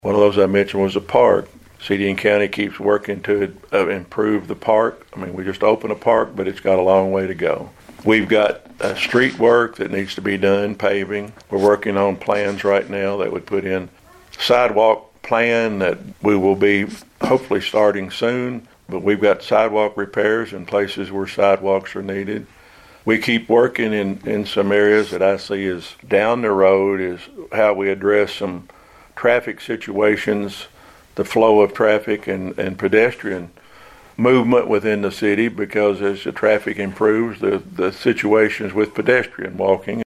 One of those I mentioned was a park. City and county keeps working to improve the park. I mean, we just opened a park, but it's got a long way to go. We've got street work that needs to be done, paving. We're working on plans right now that would put in sidewalk plan that we will be hopefully starting soon. But we've got sidewalk repairs in places where sidewalks are needed. We keep working in some areas that I see as down the road is how we address some traffic situations, the flow of traffic and pedestrian movement within the city, because as the traffic improves, the situations with pedestrian walking